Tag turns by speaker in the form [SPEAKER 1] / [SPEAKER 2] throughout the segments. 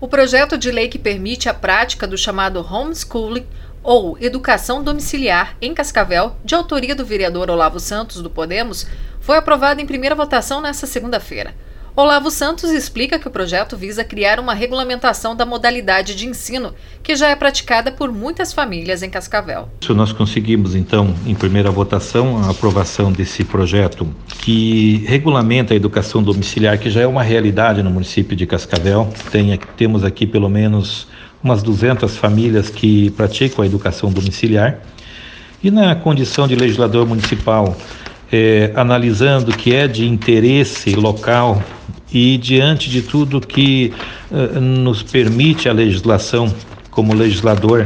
[SPEAKER 1] O projeto de lei que permite a prática do chamado homeschooling ou educação domiciliar em Cascavel, de autoria do vereador Olavo Santos, do Podemos, foi aprovado em primeira votação nesta segunda-feira. Olavo Santos explica que o projeto visa criar uma regulamentação da modalidade de ensino que já é praticada por muitas famílias em Cascavel.
[SPEAKER 2] Nós conseguimos, então, em primeira votação, a aprovação desse projeto que regulamenta a educação domiciliar, que já é uma realidade no município de Cascavel. Temos aqui pelo menos umas 200 famílias que praticam a educação domiciliar. E na condição de legislador municipal, analisando que é de interesse local e diante de tudo que nos permite a legislação como legislador,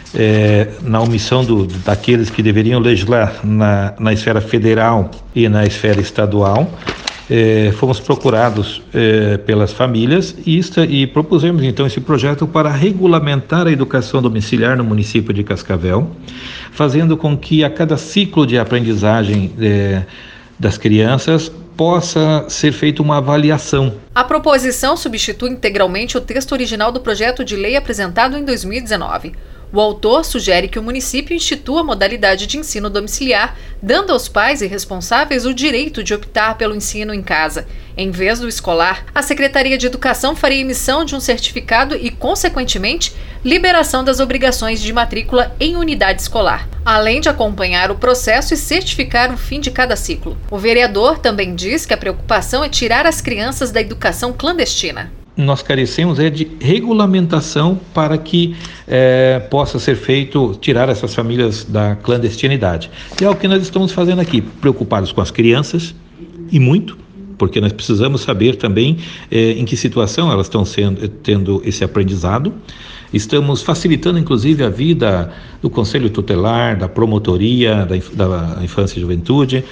[SPEAKER 2] na omissão daqueles que deveriam legislar na esfera federal e na esfera estadual, fomos procurados pelas famílias e propusemos então esse projeto para regulamentar a educação domiciliar no município de Cascavel, fazendo com que a cada ciclo de aprendizagem das crianças possa ser feita uma avaliação.
[SPEAKER 1] A proposição substitui integralmente o texto original do projeto de lei apresentado em 2019. O autor sugere que o município institua a modalidade de ensino domiciliar, dando aos pais e responsáveis o direito de optar pelo ensino em casa. Em vez do escolar, a Secretaria de Educação faria emissão de um certificado e, consequentemente, liberação das obrigações de matrícula em unidade escolar, além de acompanhar o processo e certificar o fim de cada ciclo. O vereador também diz que a preocupação é tirar as crianças da educação clandestina.
[SPEAKER 2] Nós carecemos de regulamentação para que possa ser feito, tirar essas famílias da clandestinidade. E é o que nós estamos fazendo aqui, preocupados com as crianças, e muito, porque nós precisamos saber também em que situação elas estão tendo esse aprendizado. Estamos facilitando, inclusive, a vida do Conselho Tutelar, da Promotoria da Infância e Juventude,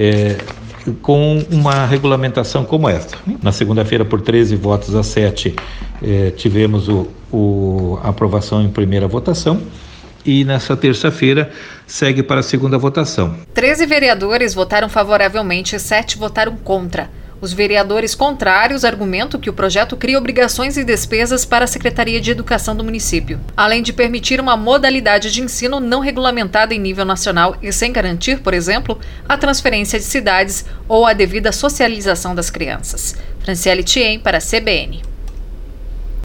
[SPEAKER 2] com uma regulamentação como esta. Na segunda-feira, por 13 votos a 7, tivemos a aprovação em primeira votação. E nessa terça-feira segue para a segunda votação.
[SPEAKER 1] 13 vereadores votaram favoravelmente e 7 votaram contra. Os vereadores contrários argumentam que o projeto cria obrigações e despesas para a Secretaria de Educação do município, além de permitir uma modalidade de ensino não regulamentada em nível nacional e sem garantir, por exemplo, a transferência de cidades ou a devida socialização das crianças. Franciele Thiem para a CBN.